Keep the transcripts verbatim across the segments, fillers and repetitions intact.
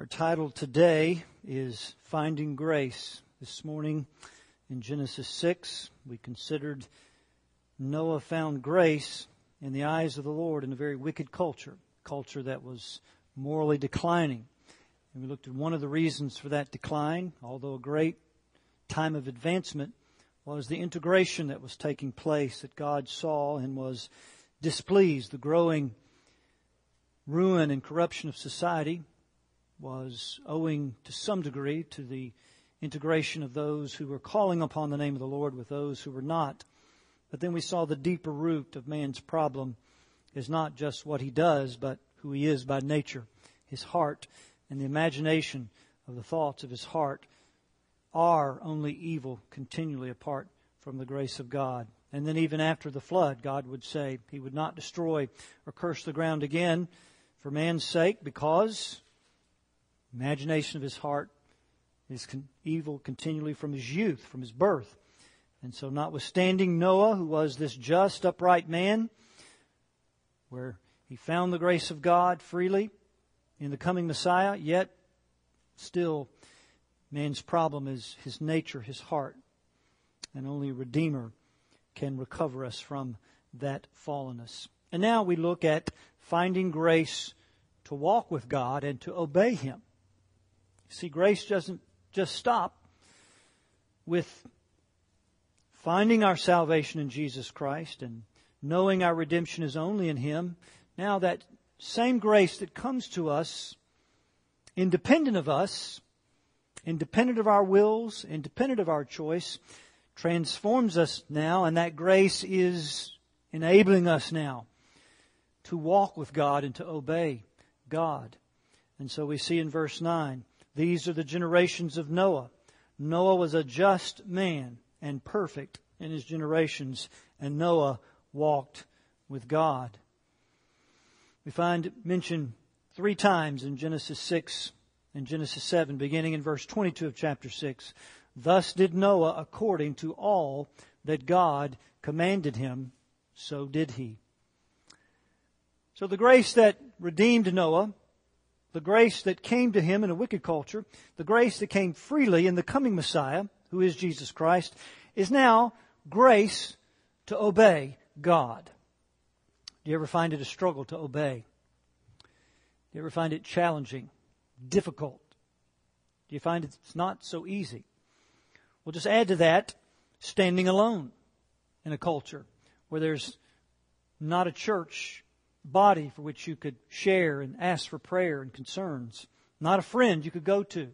Our title today is Finding Grace. This morning in Genesis six, we considered Noah found grace in the eyes of the Lord in a very wicked culture, culture that was morally declining. And we looked at one of the reasons for that decline, although a great time of advancement, was the integration that was taking place that God saw and was displeased. The growing ruin and corruption of society was owing to some degree to the integration of those who were calling upon the name of the Lord with those who were not. But then we saw the deeper root of man's problem is not just what he does, but who he is by nature. His heart and the imagination of the thoughts of his heart are only evil continually apart from the grace of God. And then even after the flood, God would say He would not destroy or curse the ground again for man's sake, because imagination of his heart is con- evil continually from his youth, from his birth. And so notwithstanding Noah, who was this just, upright man, where he found the grace of God freely in the coming Messiah, yet still man's problem is his nature, his heart. And only a Redeemer can recover us from that fallenness. And now we look at finding grace to walk with God and to obey Him. See, grace doesn't just stop with finding our salvation in Jesus Christ and knowing our redemption is only in Him. Now that same grace that comes to us, independent of us, independent of our wills, independent of our choice, transforms us now, and that grace is enabling us now to walk with God and to obey God. And so we see in verse nine, these are the generations of Noah. Noah was a just man and perfect in his generations, and Noah walked with God. We find it mentioned three times in Genesis six and Genesis seven, beginning in verse twenty-two of chapter six. Thus did Noah according to all that God commanded him, so did he. So the grace that redeemed Noah, the grace that came to him in a wicked culture, the grace that came freely in the coming Messiah, who is Jesus Christ, is now grace to obey God. Do you ever find it a struggle to obey? Do you ever find it challenging, difficult? Do you find it's not so easy? Well, just add to that standing alone in a culture where there's not a church body for which you could share and ask for prayer and concerns. Not a friend you could go to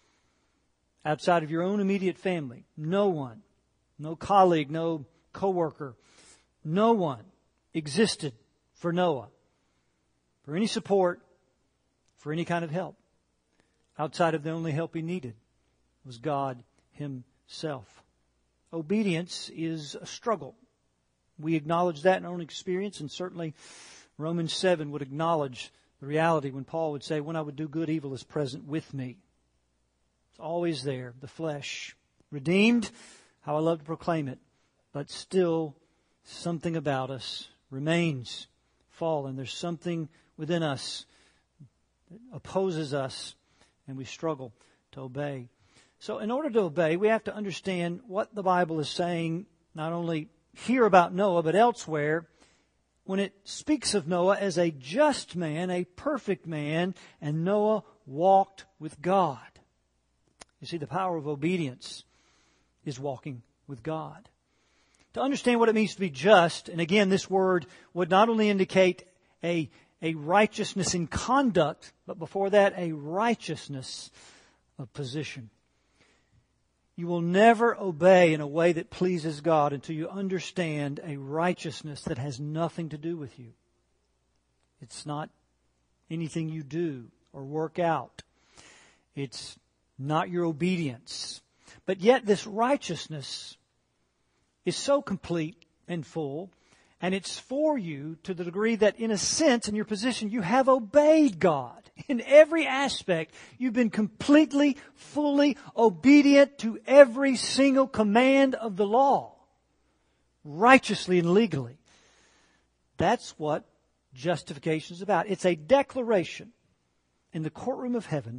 outside of your own immediate family. No one, no colleague, no coworker, no one existed for Noah for any support, for any kind of help. Outside of the only help he needed was God Himself. Obedience is a struggle. We acknowledge that in our own experience, and certainly Romans seven would acknowledge the reality when Paul would say, when I would do good, evil is present with me. It's always there, the flesh. Redeemed, how I love to proclaim it, but still something about us remains fallen. There's something within us that opposes us, and we struggle to obey. So in order to obey, we have to understand what the Bible is saying, not only here about Noah, but elsewhere, when it speaks of Noah as a just man, a perfect man, and Noah walked with God. You see, the power of obedience is walking with God. To understand what it means to be just, and again, this word would not only indicate a, a righteousness in conduct, but before that, a righteousness of position. You will never obey in a way that pleases God until you understand a righteousness that has nothing to do with you. It's not anything you do or work out. It's not your obedience. But yet this righteousness is so complete and full, and it's for you to the degree that in a sense, in your position, you have obeyed God. In every aspect, you've been completely, fully obedient to every single command of the law, righteously and legally. That's what justification is about. It's a declaration in the courtroom of heaven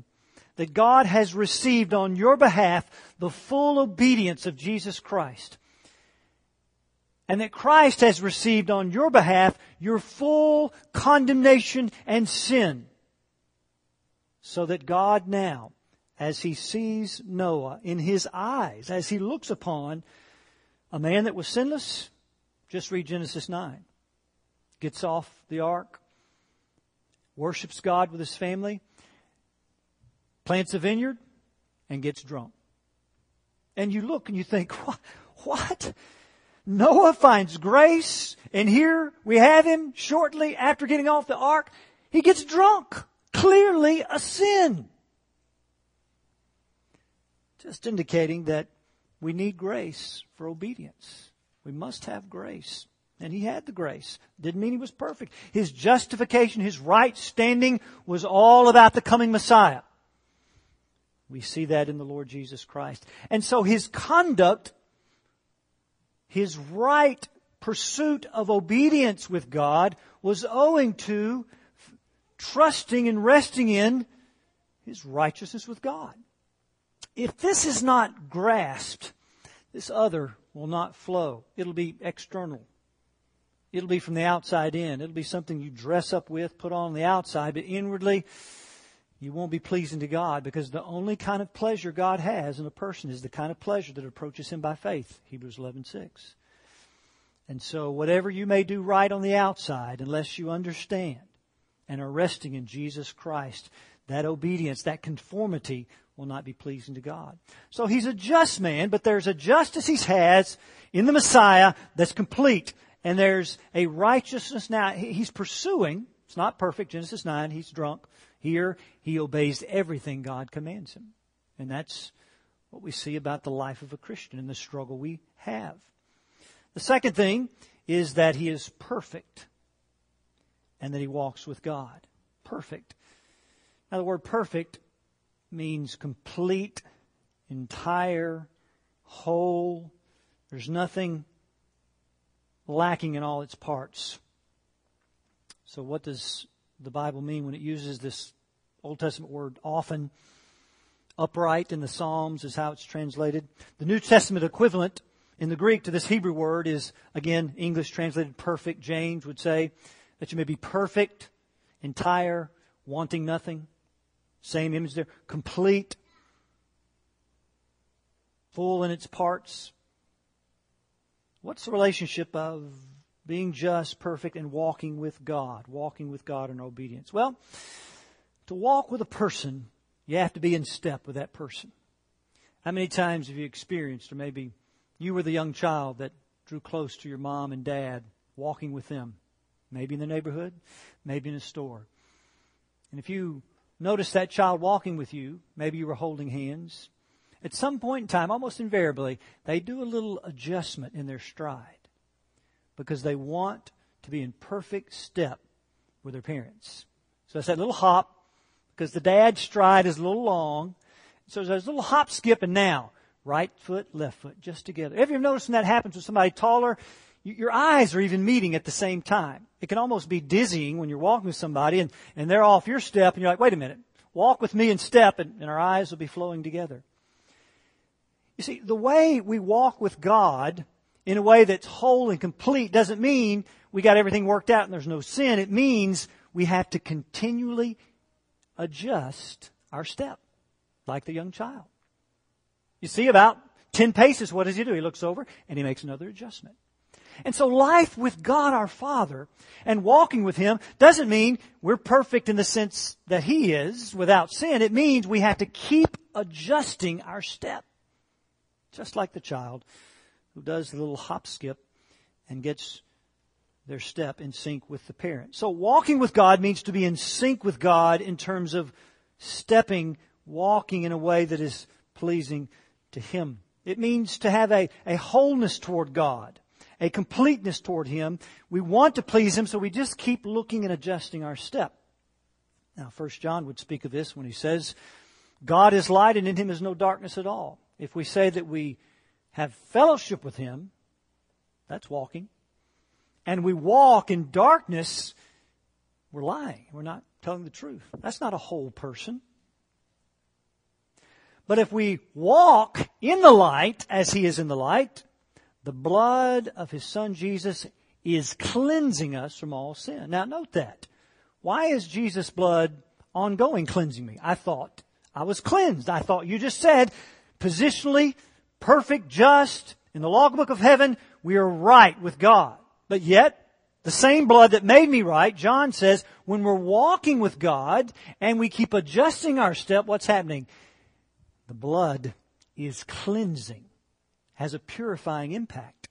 that God has received on your behalf the full obedience of Jesus Christ. And that Christ has received on your behalf your full condemnation and sin. So that God now, as He sees Noah in His eyes, as He looks upon a man that was sinless, just read Genesis nine. Gets off the ark, worships God with his family, plants a vineyard, and gets drunk. And you look and you think, what? what? Noah finds grace, and here we have him shortly after getting off the ark. He gets drunk. Clearly a sin. Just indicating that we need grace for obedience. We must have grace. And he had the grace. Didn't mean he was perfect. His justification, his right standing was all about the coming Messiah. We see that in the Lord Jesus Christ. And so his conduct, his right pursuit of obedience with God was owing to trusting and resting in his righteousness with God. If this is not grasped, this other will not flow. It'll be external. It'll be from the outside in. It'll be something you dress up with, put on the outside, but inwardly you won't be pleasing to God, because the only kind of pleasure God has in a person is the kind of pleasure that approaches Him by faith. Hebrews eleven six. And so whatever you may do right on the outside, unless you understand and are resting in Jesus Christ, that obedience, that conformity will not be pleasing to God. So He's a just man, but there's a justice He has in the Messiah that's complete. And there's a righteousness now He's pursuing. It's not perfect. Genesis nine, he's drunk. Here, he obeys everything God commands him. And that's what we see about the life of a Christian and the struggle we have. The second thing is that he is perfect and that he walks with God. Perfect. Now, the word perfect means complete, entire, whole. There's nothing lacking in all its parts. So what does the Bible mean when it uses this Old Testament word often? Upright in the Psalms is how it's translated. The New Testament equivalent in the Greek to this Hebrew word is, again, English translated perfect. James would say that you may be perfect, entire, wanting nothing. Same image there. Complete, full in its parts. What's the relationship of being just, perfect, and walking with God? Walking with God in obedience. Well, to walk with a person, you have to be in step with that person. How many times have you experienced, or maybe you were the young child that drew close to your mom and dad, walking with them? Maybe in the neighborhood, maybe in a store. And if you notice that child walking with you, maybe you were holding hands. At some point in time, almost invariably, they do a little adjustment in their stride because they want to be in perfect step with their parents. So it's that little hop, because the dad's stride is a little long. So there's a little hop, skip, and now right foot, left foot, just together. Have you ever noticed when that happens with somebody taller? Your eyes are even meeting at the same time. It can almost be dizzying when you're walking with somebody and, and they're off your step and you're like, wait a minute, walk with me in step, and, and our eyes will be flowing together. You see, the way we walk with God in a way that's whole and complete doesn't mean we got everything worked out and there's no sin. It means we have to continually adjust our step like the young child. You see, about ten paces, what does he do? He looks over and he makes another adjustment. And so life with God our Father and walking with Him doesn't mean we're perfect in the sense that He is without sin. It means we have to keep adjusting our step. Just like the child who does the little hop skip and gets their step in sync with the parent. So walking with God means to be in sync with God in terms of stepping, walking in a way that is pleasing to Him. It means to have a, a wholeness toward God, a completeness toward Him. We want to please Him, so we just keep looking and adjusting our step. Now, First John would speak of this when he says, God is light and in Him is no darkness at all. If we say that we have fellowship with Him, that's walking. And we walk in darkness, we're lying. We're not telling the truth. That's not a whole person. But if we walk in the light as He is in the light, the blood of His Son Jesus is cleansing us from all sin. Now note that. Why is Jesus' blood ongoing cleansing me? I thought I was cleansed. I thought you just said, positionally, perfect, just, in the logbook of heaven, we are right with God. But yet, the same blood that made me right, John says, when we're walking with God and we keep adjusting our step, what's happening? The blood is cleansing, has a purifying impact.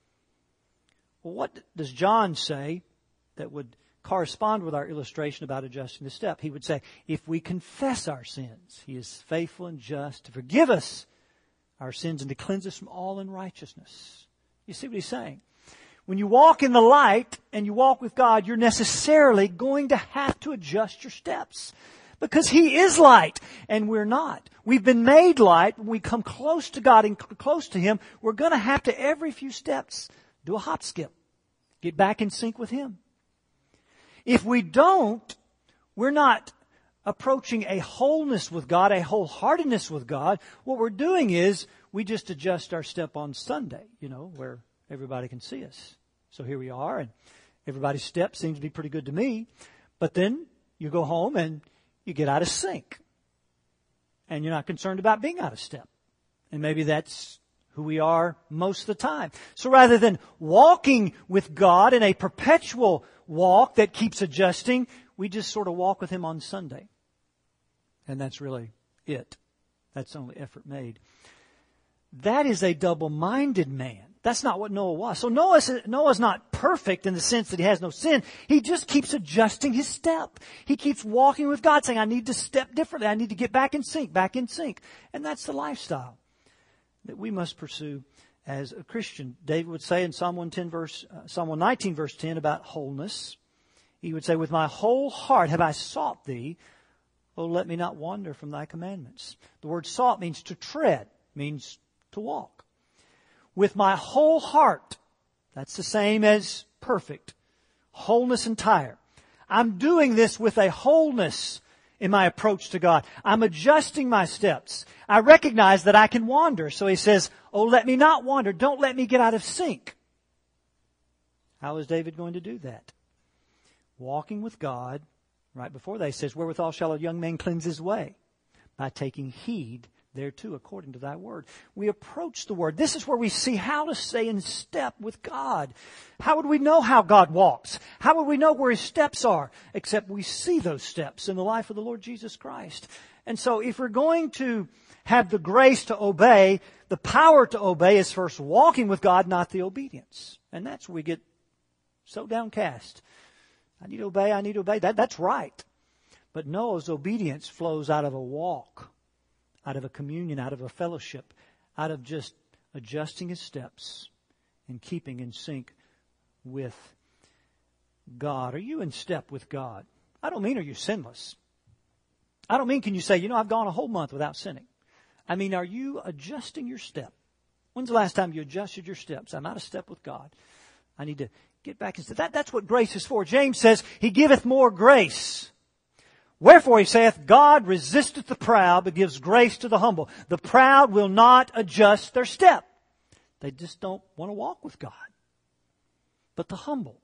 Well, what does John say that would correspond with our illustration about adjusting the step? He would say, if we confess our sins, He is faithful and just to forgive us our sins and to cleanse us from all unrighteousness. You see what he's saying? When you walk in the light and you walk with God, you're necessarily going to have to adjust your steps. Because He is light and we're not. We've been made light. When we come close to God and close to Him, we're going to have to, every few steps, do a hop skip. Get back in sync with Him. If we don't, we're not approaching a wholeness with God, a wholeheartedness with God. What we're doing is we just adjust our step on Sunday, you know, where everybody can see us. So here we are, and everybody's step seems to be pretty good to me. But then you go home and you get out of sync. And you're not concerned about being out of step. And maybe that's who we are most of the time. So rather than walking with God in a perpetual walk that keeps adjusting, we just sort of walk with Him on Sunday. And that's really it. That's the only effort made. That is a double-minded man. That's not what Noah was. So Noah's, Noah's not perfect in the sense that he has no sin. He just keeps adjusting his step. He keeps walking with God, saying, I need to step differently. I need to get back in sync, back in sync. And that's the lifestyle that we must pursue as a Christian. David would say in Psalm one ten verse, uh, Psalm one nineteen verse ten about wholeness. He would say, with my whole heart have I sought Thee. Oh, let me not wander from Thy commandments. The word sought means to tread, means to walk. With my whole heart, that's the same as perfect. Wholeness entire. I'm doing this with a wholeness in my approach to God. I'm adjusting my steps. I recognize that I can wander. So he says, oh, let me not wander. Don't let me get out of sync. How is David going to do that? Walking with God. Right before that, he says, wherewithal shall a young man cleanse his way? By taking heed thereto, according to Thy word. We approach the Word. This is where we see how to stay in step with God. How would we know how God walks? How would we know where His steps are? Except we see those steps in the life of the Lord Jesus Christ. And so if we're going to have the grace to obey, the power to obey is first walking with God, not the obedience. And that's where we get so downcast. I need to obey, I need to obey. That, that's right. But Noah's obedience flows out of a walk, out of a communion, out of a fellowship, out of just adjusting his steps and keeping in sync with God. Are you in step with God? I don't mean are you sinless. I don't mean can you say, you know, I've gone a whole month without sinning. I mean, are you adjusting your step? When's the last time you adjusted your steps? I'm out of step with God. I need to get back in step. That, that's what grace is for. James says, He giveth more grace. Wherefore he saith, God resisteth the proud, but gives grace to the humble. The proud will not adjust their step. They just don't want to walk with God. But the humble,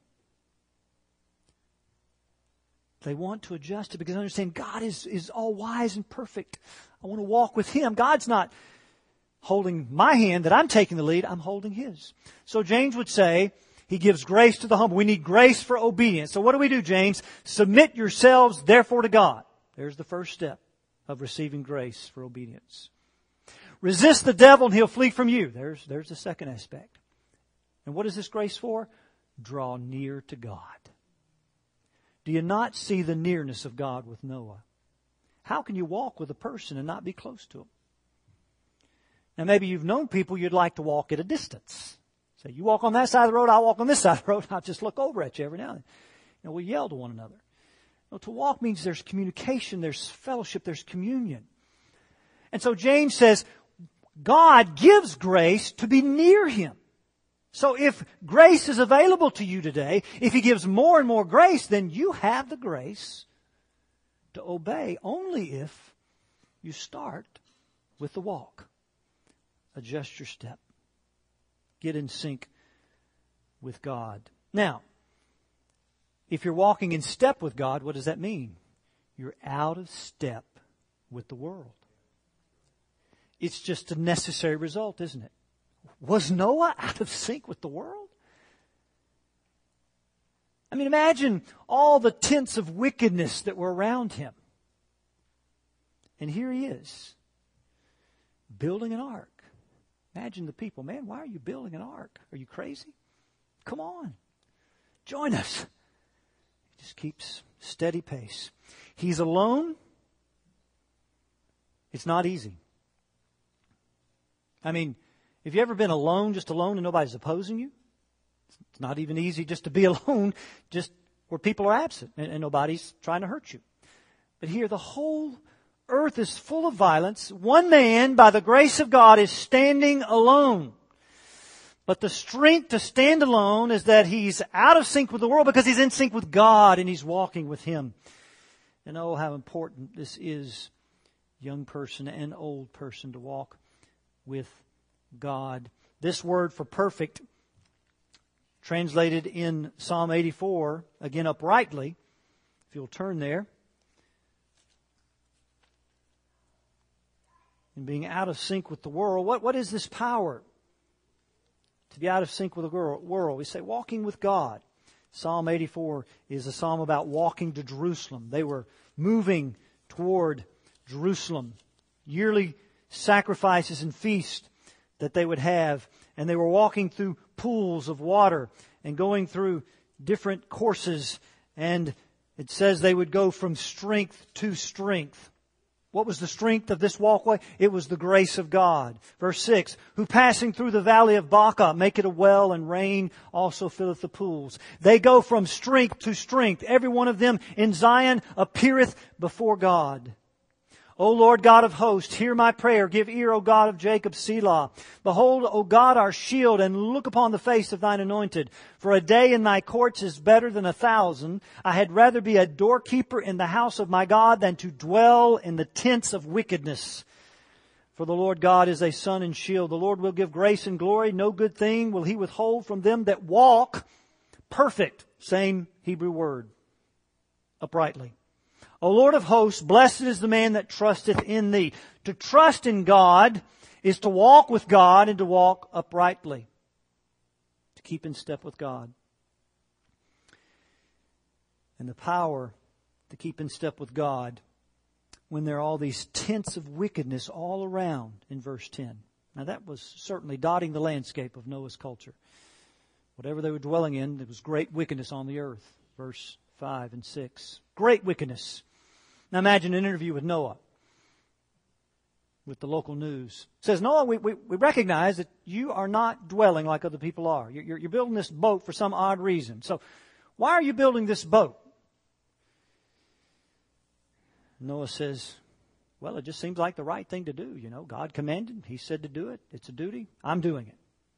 they want to adjust it because they understand God is, is all wise and perfect. I want to walk with Him. God's not holding my hand that I'm taking the lead. I'm holding His. So James would say, He gives grace to the humble. We need grace for obedience. So what do we do, James? Submit yourselves, therefore, to God. There's the first step of receiving grace for obedience. Resist the devil and he'll flee from you. There's, there's the second aspect. And what is this grace for? Draw near to God. Do you not see the nearness of God with Noah? How can you walk with a person and not be close to him? Now maybe you've known people you'd like to walk at a distance. Say, you walk on that side of the road, I'll walk on this side of the road. I'll just look over at you every now and then. You know, we yell to one another. You know, to walk means there's communication, there's fellowship, there's communion. And so James says, God gives grace to be near Him. So if grace is available to you today, if He gives more and more grace, then you have the grace to obey only if you start with the walk. Adjust your step. Get in sync with God. Now, if you're walking in step with God, what does that mean? You're out of step with the world. It's just a necessary result, isn't it? Was Noah out of sync with the world? I mean, imagine all the tents of wickedness that were around him. And here he is, building an ark. Imagine the people, man, why are you building an ark? Are you crazy? Come on, join us. He just keeps steady pace. He's alone. It's not easy. I mean, have you ever been alone, just alone, and nobody's opposing you? It's not even easy just to be alone, just where people are absent and, and nobody's trying to hurt you. But here, the whole earth is full of violence. One man, by the grace of God, is standing alone. But the strength to stand alone is that he's out of sync with the world because he's in sync with God and he's walking with Him. And oh, how important this is, young person and old person, to walk with God. This word for perfect, translated in Psalm eighty-four, again uprightly, if you'll turn there. And being out of sync with the world. What, what is this power? To be out of sync with the world. We say walking with God. Psalm eighty-four is a psalm about walking to Jerusalem. They were moving toward Jerusalem. Yearly sacrifices and feasts that they would have. And they were walking through pools of water and going through different courses. And it says they would go from strength to strength. What was the strength of this walkway? It was the grace of God. Verse six, who passing through the valley of Baca make it a well, and rain also filleth the pools. They go from strength to strength. Every one of them in Zion appeareth before God. O Lord God of hosts, hear my prayer. Give ear, O God of Jacob, Selah. Behold, O God, our shield, and look upon the face of Thine anointed. For a day in Thy courts is better than a thousand. I had rather be a doorkeeper in the house of my God than to dwell in the tents of wickedness. For the Lord God is a sun and shield. The Lord will give grace and glory. No good thing will He withhold from them that walk perfect. Same Hebrew word. Uprightly. O Lord of hosts, blessed is the man that trusteth in Thee. To trust in God is to walk with God and to walk uprightly. To keep in step with God. And the power to keep in step with God when there are all these tents of wickedness all around in verse ten. Now that was certainly dotting the landscape of Noah's culture. Whatever they were dwelling in, there was great wickedness on the earth. Verse five and six. Great wickedness. Now imagine an interview with Noah with the local news. It says, Noah, we, we, we recognize that you are not dwelling like other people are. You're, you're building this boat for some odd reason. So why are you building this boat? Noah says, well, it just seems like the right thing to do. You know, God commanded. He said to do it. It's a duty. I'm doing it.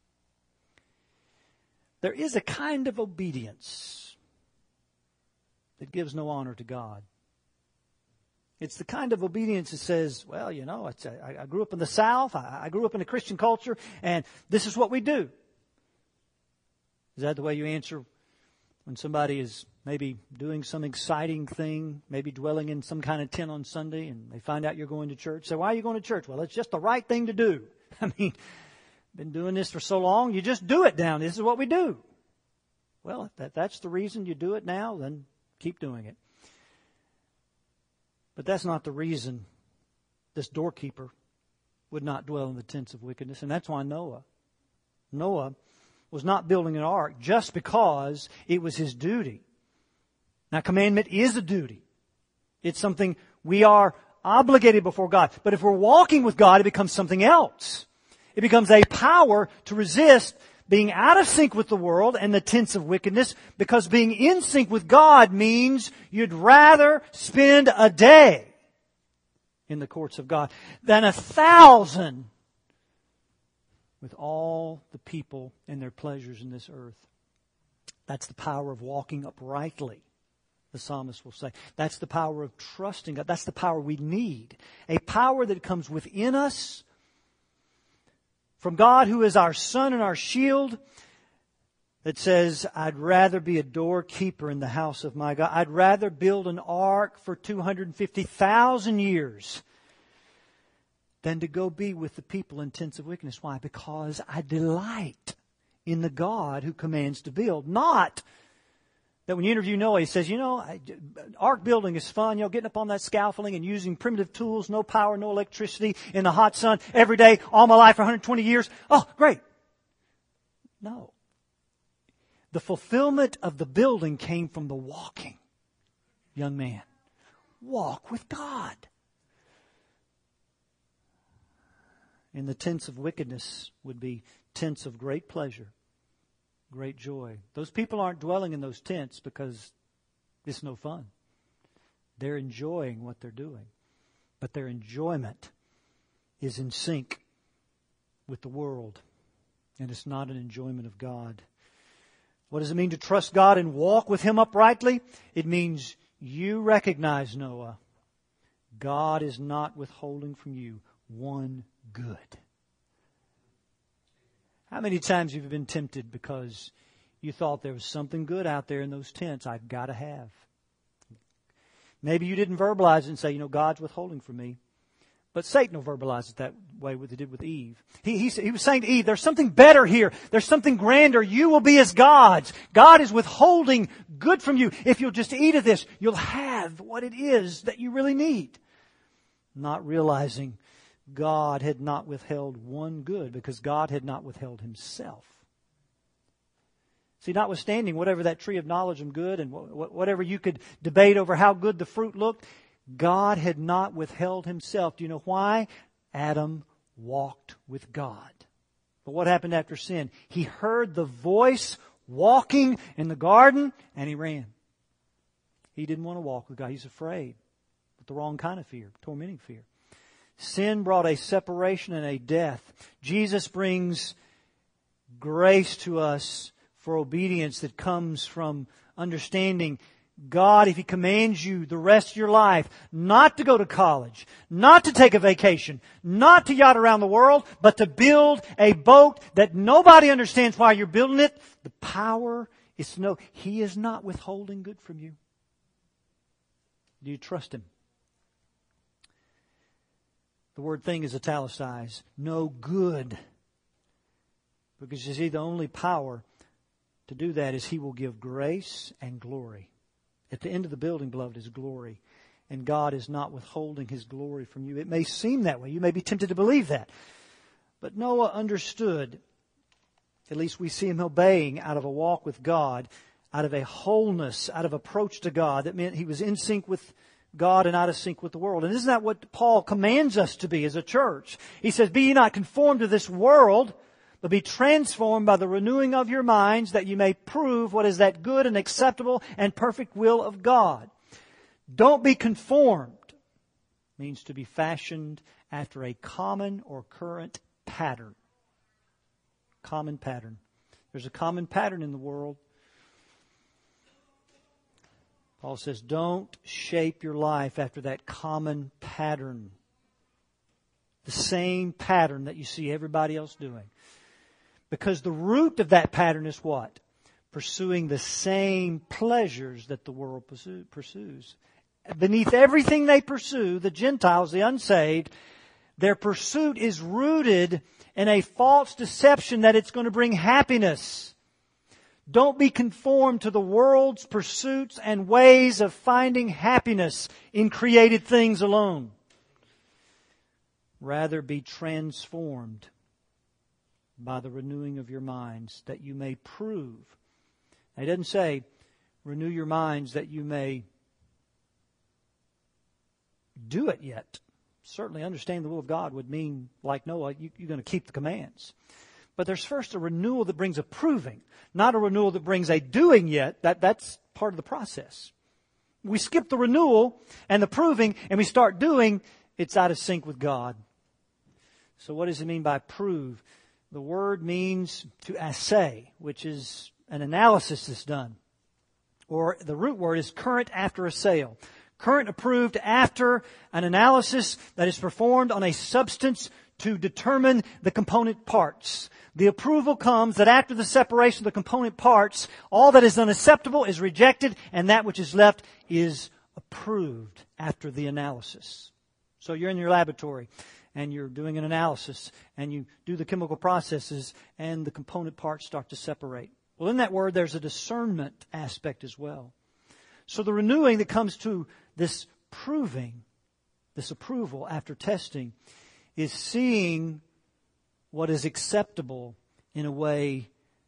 There is a kind of obedience that gives no honor to God. It's the kind of obedience that says, well, you know, it's a, I grew up in the South. I, I grew up in a Christian culture, and this is what we do. Is that the way you answer when somebody is maybe doing some exciting thing, maybe dwelling in some kind of tent on Sunday, and they find out you're going to church? Say, why are you going to church? Well, it's just the right thing to do. I mean, been doing this for so long, you just do it down. This is what we do. Well, if that, that's the reason you do it now, then keep doing it. But that's not the reason this doorkeeper would not dwell in the tents of wickedness. And that's why Noah, Noah was not building an ark just because it was his duty. Now, commandment is a duty. It's something we are obligated before God. But if we're walking with God, it becomes something else. It becomes a power to resist being out of sync with the world and the tents of wickedness, because being in sync with God means you'd rather spend a day in the courts of God than a thousand with all the people and their pleasures in this earth. That's the power of walking uprightly the psalmist will say. That's the power of trusting God. That's the power we need. A power that comes within us from God, who is our sun and our shield, that says, I'd rather be a doorkeeper in the house of my God. I'd rather build an ark for two hundred fifty thousand years than to go be with the people in tents of wickedness. Why? Because I delight in the God who commands to build. Not that when you interview Noah, he says, you know, ark building is fun, you know, getting up on that scaffolding and using primitive tools, no power, no electricity, in the hot sun, every day, all my life for one hundred twenty years. Oh, great. No. The fulfillment of the building came from the walking. Young man, walk with God. And the tents of wickedness would be tents of great pleasure, great joy. Those people aren't dwelling in those tents because it's no fun. They're enjoying what they're doing. But their enjoyment is in sync with the world. And it's not an enjoyment of God. What does it mean to trust God and walk with Him uprightly? It means you recognize, Noah, God is not withholding from you one good. How many times have you been tempted because you thought there was something good out there in those tents I've got to have? Maybe you didn't verbalize it and say, you know, God's withholding from me. But Satan will verbalize it that way, what he did with Eve. He, he, he was saying to Eve, there's something better here. There's something grander. You will be as gods. God is withholding good from you. If you'll just eat of this, you'll have what it is that you really need. Not realizing God had not withheld one good because God had not withheld Himself. See, notwithstanding whatever that tree of knowledge and good and whatever you could debate over how good the fruit looked, God had not withheld Himself. Do you know why? Adam walked with God. But what happened after sin? He heard the voice walking in the garden and he ran. He didn't want to walk with God. He's afraid. But the wrong kind of fear, tormenting fear. Sin brought a separation and a death. Jesus brings grace to us for obedience that comes from understanding God, if He commands you the rest of your life not to go to college, not to take a vacation, not to yacht around the world, but to build a boat that nobody understands why you're building it, the power is to know He is not withholding good from you. Do you trust Him? The word thing is italicized. No good. Because you see, the only power to do that is He will give grace and glory. At the end of the building, beloved, is glory. And God is not withholding His glory from you. It may seem that way. You may be tempted to believe that. But Noah understood, at least we see him obeying out of a walk with God, out of a wholeness, out of approach to God. That meant he was in sync with God and out of sync with the world. And isn't that what Paul commands us to be as a church? He says, be ye not conformed to this world, but be transformed by the renewing of your minds, that you may prove what is that good and acceptable and perfect will of God. Don't be conformed. Means to be fashioned after a common or current pattern. Common pattern. There's a common pattern in the world. Paul says, don't shape your life after that common pattern. The same pattern that you see everybody else doing. Because the root of that pattern is what? Pursuing the same pleasures that the world pursue, pursues. Beneath everything they pursue, the Gentiles, the unsaved, their pursuit is rooted in a false deception that it's going to bring happiness. Don't be conformed to the world's pursuits and ways of finding happiness in created things alone. Rather be transformed by the renewing of your minds, that you may prove. Now, he doesn't say, renew your minds that you may do it yet. Certainly understand the will of God would mean, like Noah, you, you're going to keep the commands. But there's first a renewal that brings a proving, not a renewal that brings a doing yet. That, that's part of the process. We skip the renewal and the proving and we start doing, it's out of sync with God. So what does it mean by prove? The word means to assay, which is an analysis that's done. or the root word is current after a sale. Current approved after an analysis that is performed on a substance to determine the component parts. The approval comes that after the separation of the component parts, all that is unacceptable is rejected, and that which is left is approved after the analysis. So you're in your laboratory, and you're doing an analysis, and you do the chemical processes, and the component parts start to separate. Well, in that word, there's a discernment aspect as well. So the renewing that comes to this proving, this approval after testing, is seeing what is acceptable in a way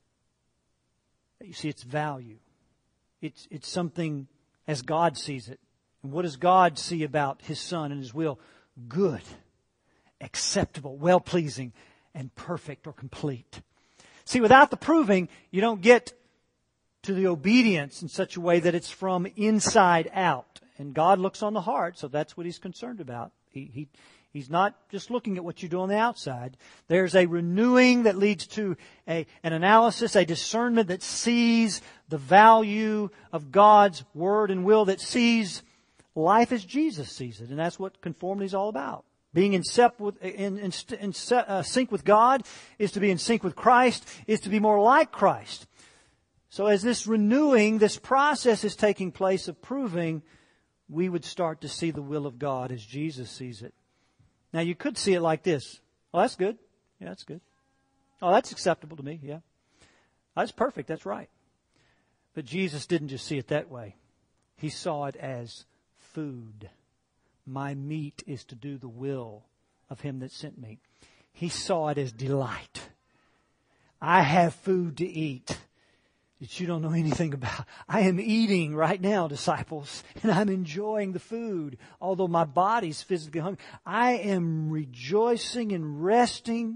that you see its value. It's, it's something as God sees it. And what does God see about His Son and His will? Good, acceptable, well-pleasing, and perfect or complete. See, without the proving, you don't get to the obedience in such a way that it's from inside out. And God looks on the heart, so that's what He's concerned about. He, he, he's not just looking at what you do on the outside. There's a renewing that leads to a, an analysis, a discernment that sees the value of God's Word and will, that sees life as Jesus sees it. And that's what conformity is all about. Being in, sep with, in, in, in uh, sync with God is to be in sync with Christ, is to be more like Christ. So as this renewing, this process is taking place of proving, we would start to see the will of God as Jesus sees it. Now you could see it like this. Oh, that's good. Yeah, that's good. Oh, that's acceptable to me. Yeah. That's perfect. That's right. But Jesus didn't just see it that way. He saw it as food. My meat is to do the will of Him that sent me. He saw it as delight. I have food to eat that you don't know anything about. I am eating right now, disciples, and I'm enjoying the food, although my body's physically hungry. I am rejoicing and resting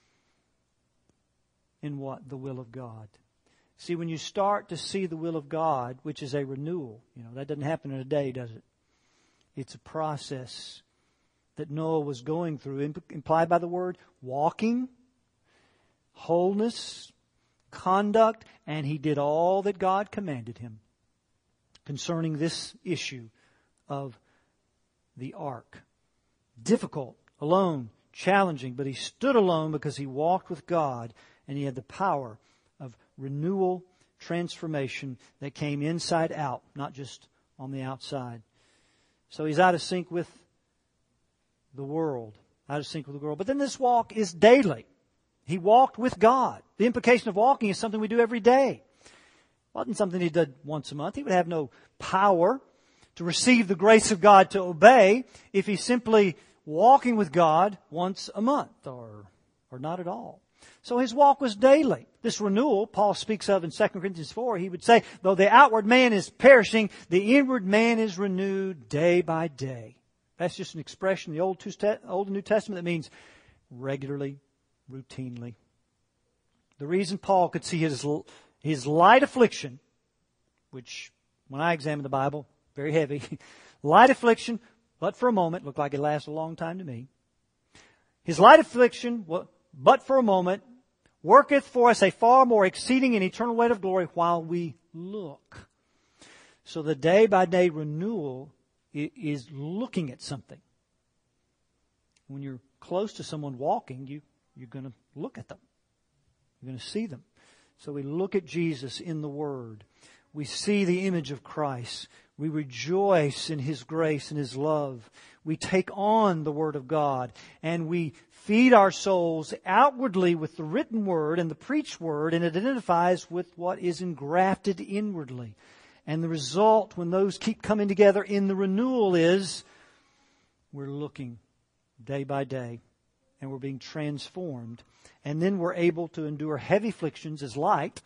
in what? The will of God. See, when you start to see the will of God, which is a renewal, you know, that doesn't happen in a day, does it? It's a process that Noah was going through, implied by the word walking, wholeness, conduct, and he did all that God commanded him concerning this issue of the ark. Difficult, alone, challenging, but he stood alone because he walked with God and he had the power of renewal, transformation that came inside out, not just on the outside. So he's out of sync with the world, out of sync with the world. But then this walk is daily. He walked with God. The implication of walking is something we do every day. It wasn't something he did once a month. He would have no power to receive the grace of God to obey if he's simply walking with God once a month or, or not at all. So his walk was daily. This renewal, Paul speaks of in Second Corinthians four, he would say, though the outward man is perishing, the inward man is renewed day by day. That's just an expression in the Old and New Testament that means regularly, routinely. The reason Paul could see his, his light affliction, which when I examine the Bible, very heavy, light affliction, but for a moment, looked like it lasted a long time to me. His light affliction, but for a moment, worketh for us a far more exceeding and eternal weight of glory while we look. So the day by day renewal is looking at something. When you're close to someone walking, you, you're going to look at them. You're going to see them. So we look at Jesus in the Word. We see the image of Christ. We rejoice in His grace and His love. We take on the Word of God and we feed our souls outwardly with the written Word and the preached Word, and it identifies with what is engrafted inwardly. And the result, when those keep coming together in the renewal, is we're looking day by day and we're being transformed. And then we're able to endure heavy afflictions as light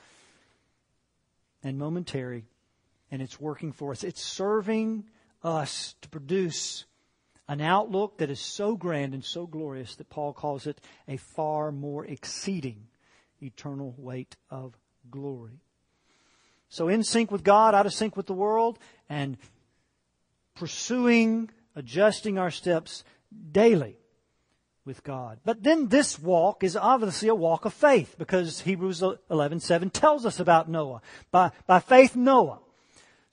and momentary. And it's working for us. It's serving us to produce an outlook that is so grand and so glorious that Paul calls it a far more exceeding eternal weight of glory. So in sync with God, out of sync with the world, and pursuing, adjusting our steps daily with God. But then this walk is obviously a walk of faith, because Hebrews eleven seven tells us about Noah. By, by faith Noah,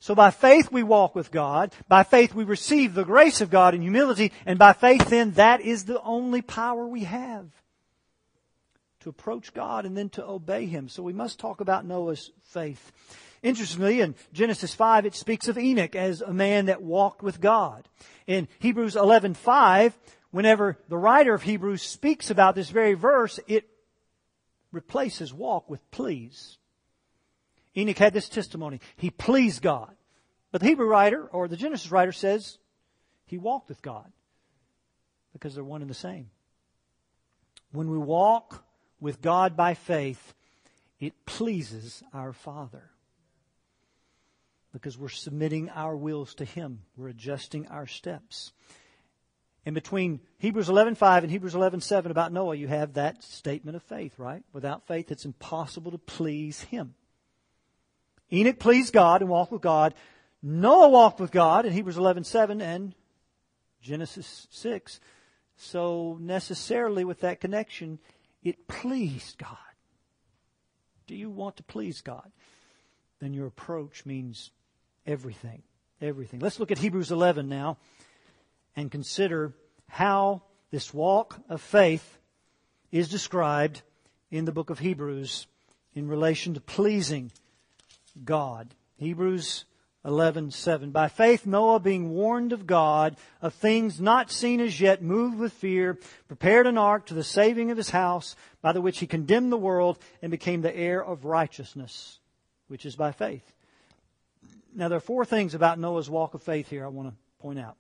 So by faith we walk with God. By faith we receive the grace of God in humility. And by faith then, that is the only power we have to approach God and then to obey Him. So we must talk about Noah's faith. Interestingly, in Genesis five, it speaks of Enoch as a man that walked with God. In Hebrews eleven five, whenever the writer of Hebrews speaks about this very verse, it replaces walk with please. Enoch had this testimony. He pleased God. But the Hebrew writer, or the Genesis writer, says he walked with God because they're one and the same. When we walk with God by faith, it pleases our Father because we're submitting our wills to Him. We're adjusting our steps. And between Hebrews eleven five and Hebrews eleven seven about Noah, you have that statement of faith, right? Without faith, it's impossible to please Him. Enoch pleased God and walked with God. Noah walked with God in Hebrews eleven seven and Genesis six. So necessarily with that connection, it pleased God. Do you want to please God? Then your approach means everything. Everything. Let's look at Hebrews eleven now and consider how this walk of faith is described in the book of Hebrews in relation to pleasing God. Hebrews eleven seven. By faith Noah, being warned of God of things not seen as yet, moved with fear, prepared an ark to the saving of his house, by the which he condemned the world and became the heir of righteousness, which is by faith. Now there are four things about Noah's walk of faith here I want to point out.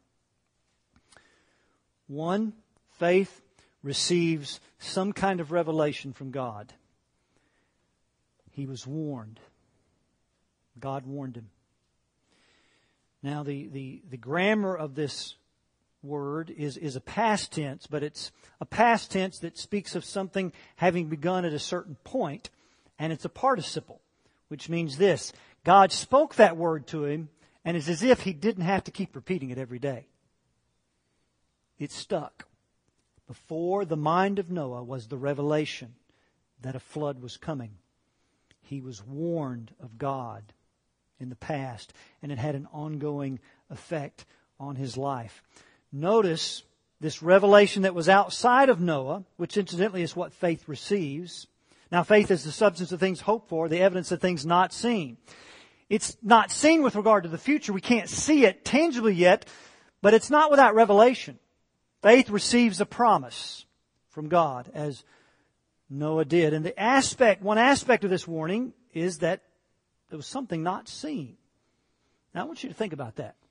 One, faith receives some kind of revelation from God. He was warned. God warned him. Now, the, the, the grammar of this word is, is a past tense, but it's a past tense that speaks of something having begun at a certain point, and it's a participle, which means this. God spoke that word to him, and it's as if he didn't have to keep repeating it every day. It stuck. Before the mind of Noah was the revelation that a flood was coming. He was warned of God in the past, and it had an ongoing effect on his life. Notice this revelation that was outside of Noah, which incidentally is what faith receives. Now, faith is the substance of things hoped for, the evidence of things not seen. It's not seen with regard to the future. We can't see it tangibly yet, but it's not without revelation. Faith receives a promise from God, as Noah did. And the aspect, one aspect of this warning is that there was something not seen. Now I want you to think about that.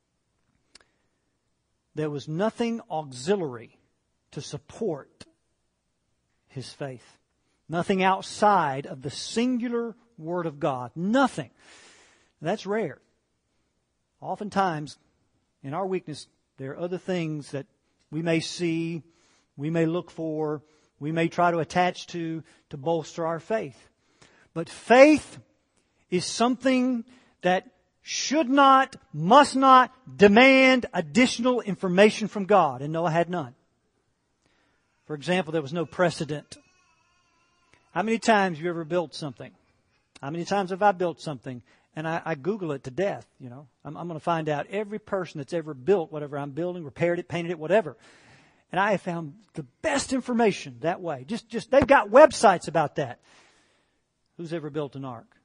There was nothing auxiliary to support his faith. Nothing outside of the singular Word of God. Nothing. That's rare. Oftentimes, in our weakness, there are other things that we may see, we may look for, we may try to attach to, to bolster our faith. But faith is something that should not, must not demand additional information from God. And Noah had none. For example, there was no precedent. How many times have you ever built something? How many times have I built something? And I, I Google it to death, you know. I'm, I'm going to find out every person that's ever built whatever I'm building, repaired it, painted it, whatever. And I have found the best information that way. Just, just, they've got websites about that. Who's ever built an ark?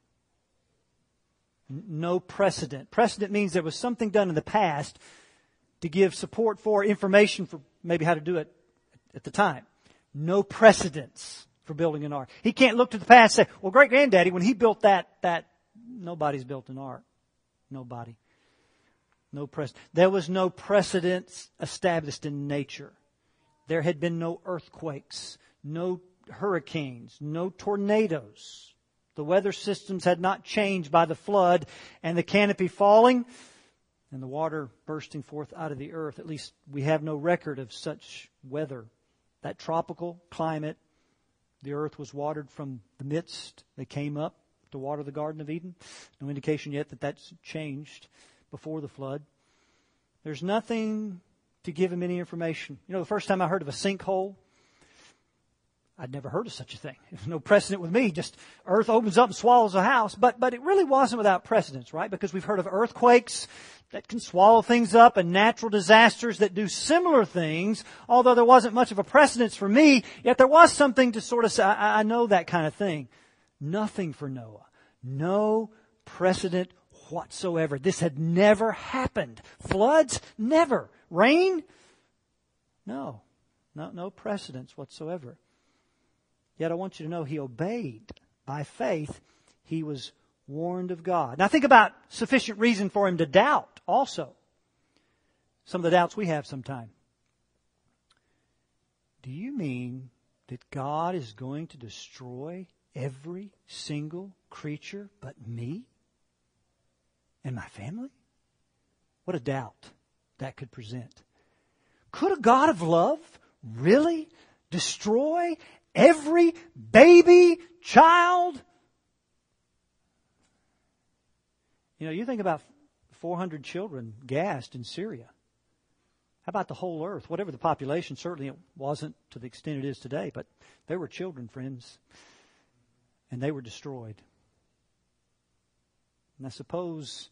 No precedent. Precedent means there was something done in the past to give support for, information for maybe how to do it at the time. No precedents for building an ark. He can't look to the past and say, well, great granddaddy, when he built that, that, nobody's built an ark. Nobody. No precedent. There was no precedents established in nature. There had been no earthquakes, no hurricanes, no tornadoes. The weather systems had not changed by the flood and the canopy falling and the water bursting forth out of the earth. At least we have no record of such weather. That tropical climate, the earth was watered from the midst. They came up to water the Garden of Eden. No indication yet that that's changed before the flood. There's nothing to give him any information. You know, the first time I heard of a sinkhole, I'd never heard of such a thing. There's no precedent with me. Just earth opens up and swallows a house. But, but it really wasn't without precedence, right? Because we've heard of earthquakes that can swallow things up and natural disasters that do similar things. Although there wasn't much of a precedence for me, yet there was something to sort of say, I, I know that kind of thing. Nothing for Noah. No precedent whatsoever. This had never happened. Floods? Never. Rain? No. No, no precedence whatsoever. Yet I want you to know he obeyed by faith. He was warned of God. Now think about sufficient reason for him to doubt also. Some of the doubts we have sometimes. Do you mean that God is going to destroy every single creature but me and my family? What a doubt that could present. Could a God of love really destroy every baby child? You know, you think about four hundred children gassed in Syria. How about the whole earth? Whatever the population, certainly it wasn't to the extent it is today, but they were children, friends. And they were destroyed. And I suppose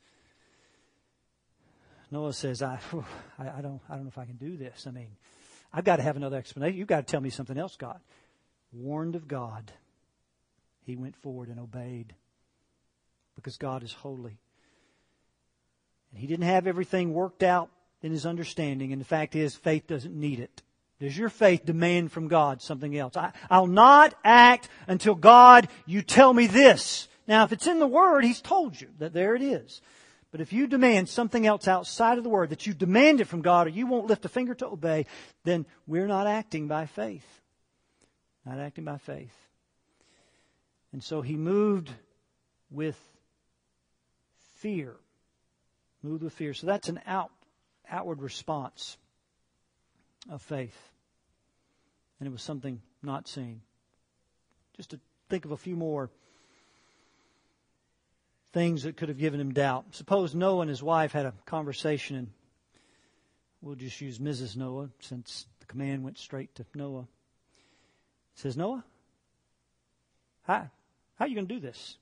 Noah says, I, I, I don't, I don't know if I can do this. I mean, I've got to have another explanation. You've got to tell me something else, God. Warned of God, he went forward and obeyed because God is holy. And he didn't have everything worked out in his understanding. And the fact is, faith doesn't need it. Does your faith demand from God something else? I, I'll not act until God, you tell me this. Now, if it's in the Word, He's told you that there it is. But if you demand something else outside of the Word, that you demand it from God or you won't lift a finger to obey, then we're not acting by faith. Not acting by faith. And so he moved with fear. Moved with fear. So that's an out, outward response of faith. And it was something not seen. Just to think of a few more things that could have given him doubt. Suppose Noah and his wife had a conversation, and we'll just use Missus Noah since the command went straight to Noah. He says, Noah, how, how are you going to do this?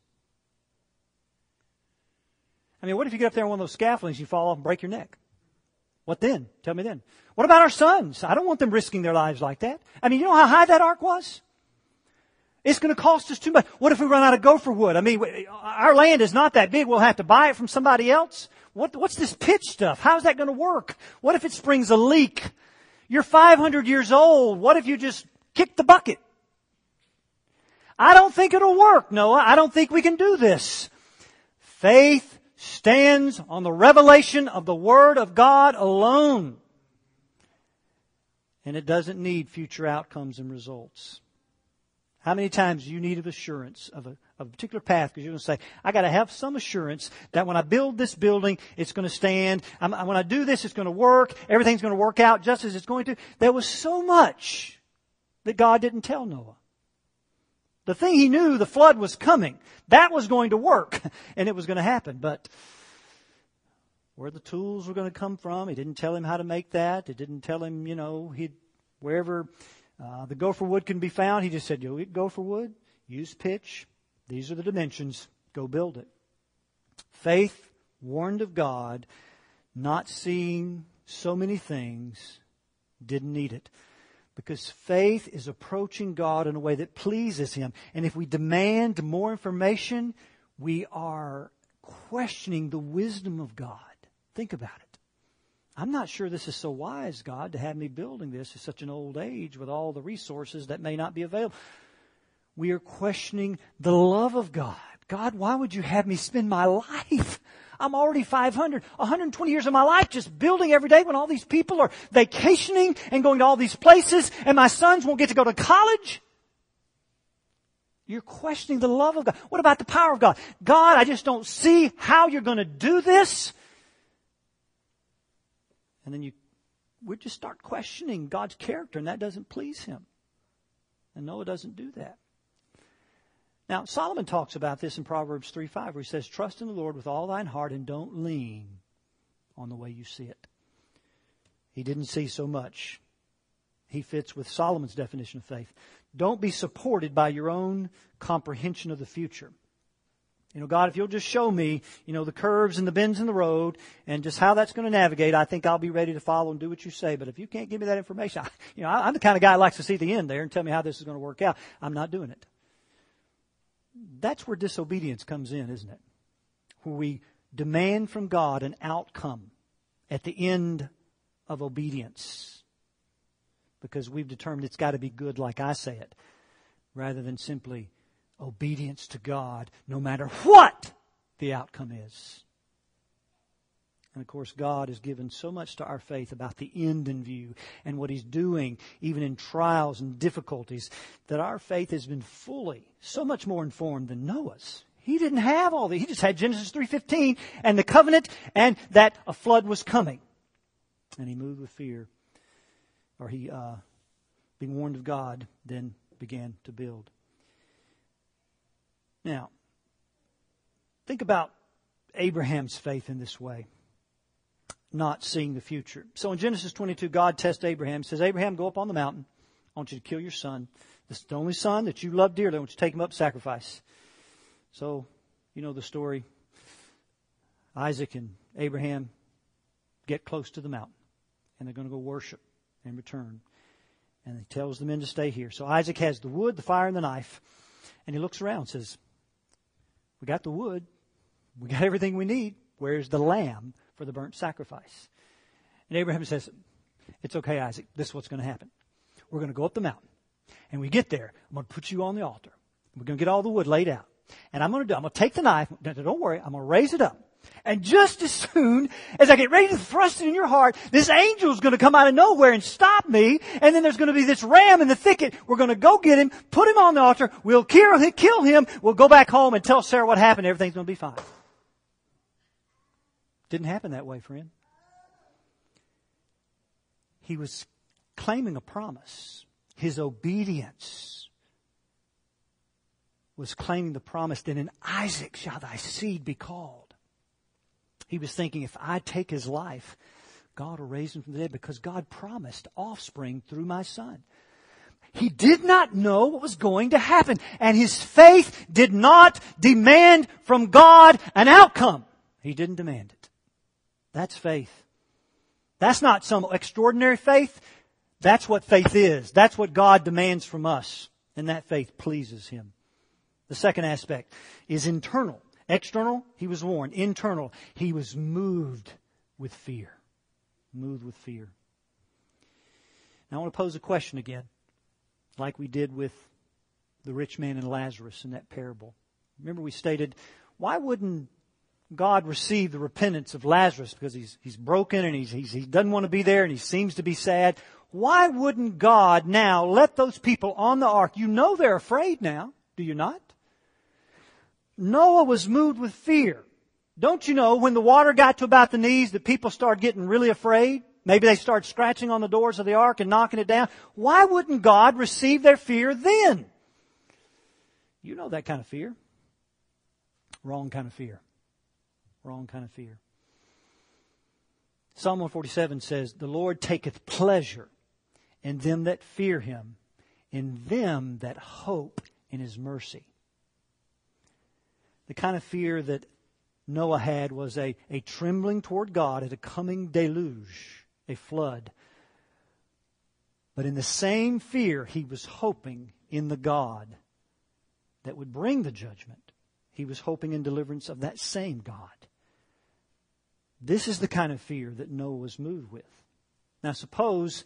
I mean, what if you get up there on one of those scaffoldings, you fall off and break your neck? What then? Tell me then. What about our sons? I don't want them risking their lives like that. I mean, you know how high that ark was? It's going to cost us too much. What if we run out of gopher wood? I mean, our land is not that big. We'll have to buy it from somebody else. What, what's this pitch stuff? How's that going to work? What if it springs a leak? You're five hundred years old. What if you just kick the bucket? I don't think it'll work, Noah. I don't think we can do this. Faith stands on the revelation of the Word of God alone. And it doesn't need future outcomes and results. How many times do you need an assurance of a, of a particular path? Because you're going to say, I got to have some assurance that when I build this building, it's going to stand. I'm, when I do this, it's going to work. Everything's going to work out just as it's going to. There was so much that God didn't tell Noah. The thing he knew, the flood was coming. That was going to work, and it was going to happen. But where the tools were going to come from, he didn't tell him how to make that. It didn't tell him, you know, he'd wherever uh, the gopher wood can be found. He just said, you'll get gopher wood, use pitch. These are the dimensions. Go build it. Faith, warned of God, not seeing so many things, didn't need it. Because faith is approaching God in a way that pleases Him. And if we demand more information, we are questioning the wisdom of God. Think about it. I'm not sure this is so wise, God, to have me building this at such an old age with all the resources that may not be available. We are questioning the love of God. God, why would you have me spend my life? I'm already five hundred, one hundred twenty years of my life just building every day when all these people are vacationing and going to all these places and my sons won't get to go to college. You're questioning the love of God. What about the power of God? God, I just don't see how you're going to do this. And then you, we just start questioning God's character, and that doesn't please Him. And Noah doesn't do that. Now, Solomon talks about this in Proverbs three five, where he says, trust in the Lord with all thine heart and don't lean on the way you see it. He didn't see so much. he fits with Solomon's definition of faith. Don't be supported by your own comprehension of the future. You know, God, if you'll just show me, you know, the curves and the bends in the road and just how that's going to navigate, I think I'll be ready to follow and do what you say. But if you can't give me that information, I, you know, I'm the kind of guy who likes to see the end there and tell me how this is going to work out. I'm not doing it. That's where disobedience comes in, isn't it? Where we demand from God an outcome at the end of obedience because we've determined it's got to be good like I say it, rather than simply obedience to God no matter what the outcome is. And of course, God has given so much to our faith about the end in view and what He's doing even in trials and difficulties that our faith has been fully, so much more informed than Noah's. He didn't have all that. He just had Genesis three fifteen and the covenant and that a flood was coming. And he moved with fear. Or he, uh, being warned of God, then began to build. Now, think about Abraham's faith in this way, not seeing the future. So in Genesis twenty-two, God tests Abraham. He says, Abraham, go up on the mountain. I want you to kill your son. This is the only son that you love dearly. I want you to take him up, sacrifice. So, you know the story. Isaac and Abraham get close to the mountain, and they're going to go worship and return. And he tells the men to stay here. So Isaac has the wood, the fire, and the knife. And he looks around and says, we got the wood. We got everything we need. Where's the lamb for the burnt sacrifice? And Abraham says, it's okay, Isaac. This is what's going to happen. We're going to go up the mountain. And we get there. I'm going to put you on the altar. We're going to get all the wood laid out. And I'm going to do, I'm going to take the knife. Don't worry. I'm going to raise it up. And just as soon as I get ready to thrust it in your heart, this angel is going to come out of nowhere and stop me. And then there's going to be this ram in the thicket. We're going to go get him, put him on the altar. We'll kill, kill him. We'll go back home and tell Sarah what happened. Everything's going to be fine. Didn't happen that way, friend. He was claiming a promise. His obedience was claiming the promise that in Isaac shall thy seed be called. He was thinking, if I take his life, God will raise him from the dead because God promised offspring through my son. He did not know what was going to happen, and his faith did not demand from God an outcome. He didn't demand it. That's faith. That's not some extraordinary faith. That's what faith is. That's what God demands from us, and that faith pleases Him. The second aspect is internal. External, he was warned. Internal, he was moved with fear. Moved with fear. Now I want to pose a question again, like we did with the rich man and Lazarus in that parable. Remember we stated, why wouldn't God receive the repentance of Lazarus? Because he's he's broken and he's, he's he doesn't want to be there and he seems to be sad. Why wouldn't God now let those people on the ark? You know they're afraid now, do you not? Noah was moved with fear. Don't you know when the water got to about the knees that people started getting really afraid? Maybe they started scratching on the doors of the ark and knocking it down. Why wouldn't God receive their fear then? You know that kind of fear. Wrong kind of fear. Wrong kind of fear. Psalm one forty-seven says, the Lord taketh pleasure in them that fear Him, in them that hope in His mercy. The kind of fear that Noah had was a, a trembling toward God at a coming deluge, a flood. But in the same fear, he was hoping in the God that would bring the judgment. He was hoping in deliverance of that same God. This is the kind of fear that Noah was moved with. Now suppose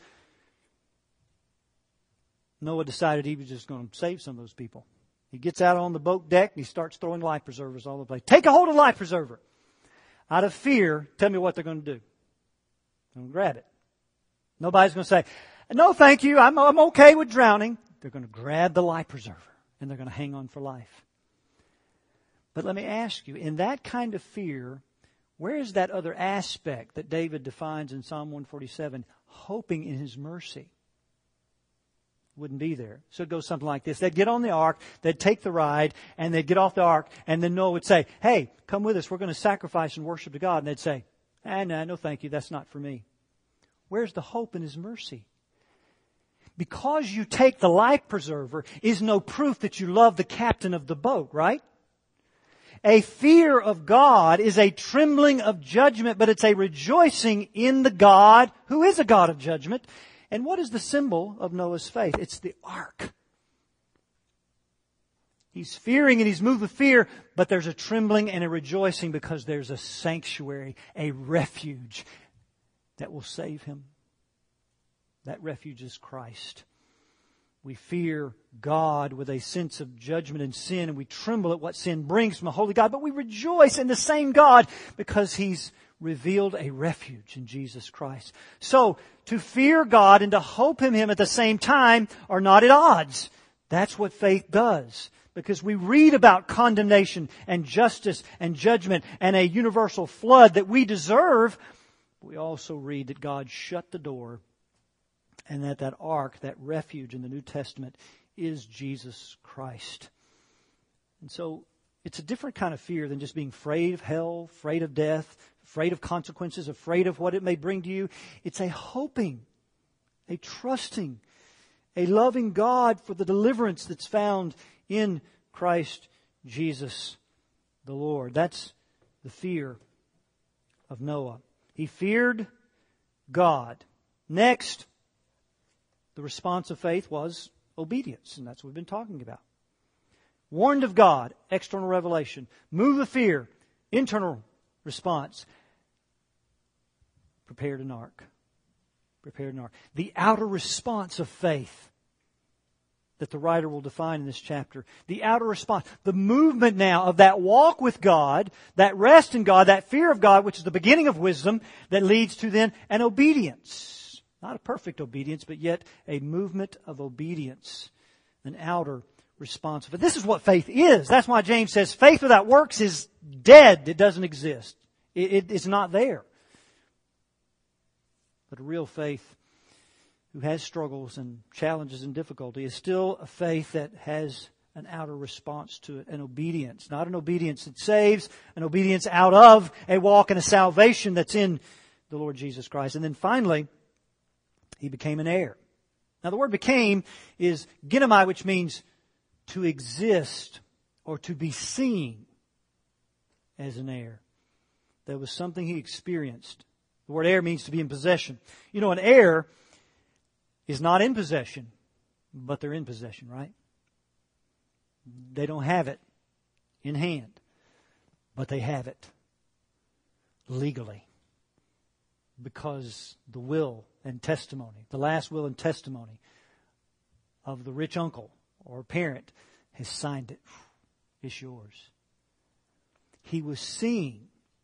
Noah decided he was just going to save some of those people. He gets out on the boat deck and he starts throwing life preservers all over the place. Take a hold of the life preserver. Out of fear, tell me what they're going to do. They're going to grab it. Nobody's going to say, no, thank you, I'm, I'm okay with drowning. They're going to grab the life preserver and they're going to hang on for life. But let me ask you, in that kind of fear, where is that other aspect that David defines in Psalm one forty-seven? Hoping in His mercy. Wouldn't be there. So it goes something like this. They'd get on the ark, they'd take the ride, and they'd get off the ark, and then Noah would say, hey, come with us, we're going to sacrifice and worship to God. And they'd say, ah, no, no thank you, that's not for me. Where's the hope in His mercy? because you take the life preserver is no proof that you love the captain of the boat, right? A fear of God is a trembling of judgment, but it's a rejoicing in the God who is a God of judgment. And what is the symbol of Noah's faith? It's the ark. He's fearing and he's moved with fear, but there's a trembling and a rejoicing because there's a sanctuary, a refuge that will save him. That refuge is Christ. We fear God with a sense of judgment and sin, and we tremble at what sin brings from a holy God, but we rejoice in the same God because He's revealed a refuge in Jesus Christ. So, to fear God and to hope in Him at the same time are not at odds. That's what faith does. Because we read about condemnation and justice and judgment and a universal flood that we deserve. We also read that God shut the door and that that ark, that refuge in the New Testament is Jesus Christ. And so it's a different kind of fear than just being afraid of hell, afraid of death, afraid of consequences, afraid of what it may bring to you. It's a hoping, a trusting, a loving God for the deliverance that's found in Christ Jesus the Lord. That's the fear of Noah. He feared God. Next, the response of faith was obedience, and that's what we've been talking about. Warned of God, external revelation. Move of fear, internal response. Prepared an ark. Prepared an ark. The outer response of faith that the writer will define in this chapter. The outer response. The movement now of that walk with God, that rest in God, that fear of God, which is the beginning of wisdom, that leads to then an obedience. Not a perfect obedience, but yet a movement of obedience. An outer response. But this is what faith is. That's why James says faith without works is dead. It doesn't exist. It, it, it's not there. But a real faith who has struggles and challenges and difficulty is still a faith that has an outer response to it, an obedience. Not an obedience that saves, an obedience out of a walk and a salvation that's in the Lord Jesus Christ. And then finally, he became an heir. Now the word became is ginomai, which means to exist or to be seen as an heir. That was something he experienced. The word heir means to be in possession. You know, an heir is not in possession, but they're in possession, right? They don't have it in hand, but they have it legally. Because the will and testimony, the last will and testimony of the rich uncle or parent has signed it. It's yours. He was seen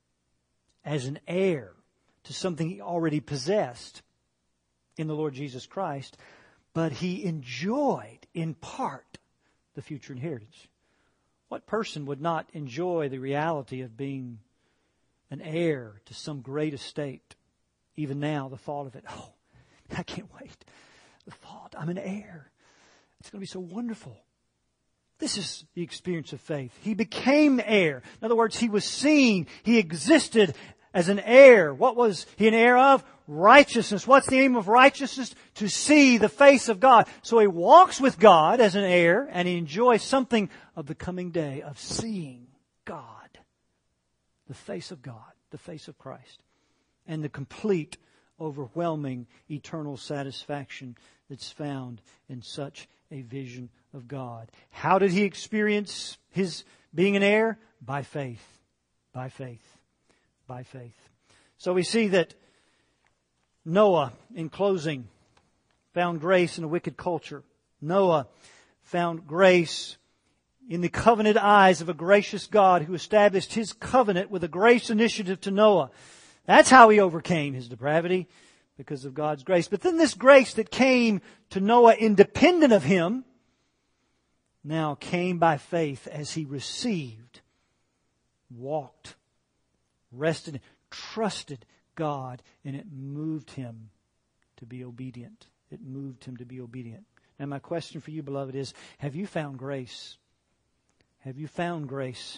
as an heir to something he already possessed in the Lord Jesus Christ, but he enjoyed in part the future inheritance. What person would not enjoy the reality of being an heir to some great estate? Even now, the thought of it, oh, I can't wait. The thought, I'm an heir. It's going to be so wonderful. This is the experience of faith. He became heir. In other words, he was seen. He existed as an heir. What was he an heir of? Righteousness. What's the aim of righteousness? To see the face of God. So he walks with God as an heir, and he enjoys something of the coming day of seeing God. The face of God. The face of Christ. And the complete, overwhelming, eternal satisfaction that's found in such a vision of God. How did he experience his being an heir? By faith. By faith. By faith. So we see that Noah, in closing, found grace in a wicked culture. Noah found grace in the covenant eyes of a gracious God who established His covenant with a grace initiative to Noah. That's how he overcame his depravity, because of God's grace. But then this grace that came to Noah independent of him now came by faith as he received, walked, rested, trusted God, and it moved him to be obedient. It moved him to be obedient. Now my question for you, beloved, is, have you found grace? Have you found grace?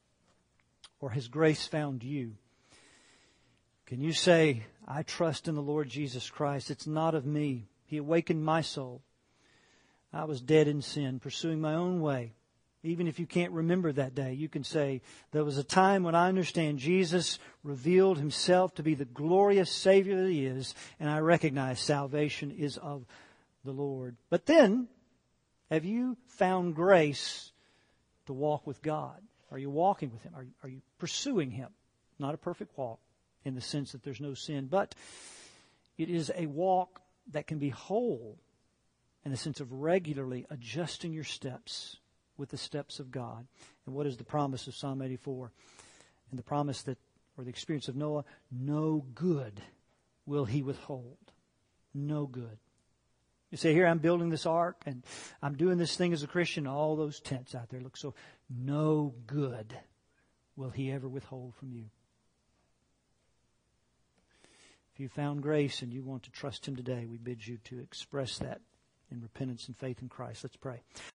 Or has grace found you? Can you say, I trust in the Lord Jesus Christ. It's not of me. He awakened my soul. I was dead in sin, pursuing my own way. Even if you can't remember that day, you can say, there was a time when I understand Jesus revealed Himself to be the glorious Savior that He is, and I recognize salvation is of the Lord. But then, have you found grace to walk with God? Are you walking with Him? Are you, are you pursuing Him? Not a perfect walk in the sense that there's no sin, but it is a walk that can be whole in the sense of regularly adjusting your steps with the steps of God. And what is the promise of Psalm eighty-four? And the promise that, or the experience of Noah, no good will He withhold. No good. You say, here I'm building this ark and I'm doing this thing as a Christian. All those tents out there look so, no good will He ever withhold from you. If you found grace and you want to trust Him today, we bid you to express that in repentance and faith in Christ. Let's pray.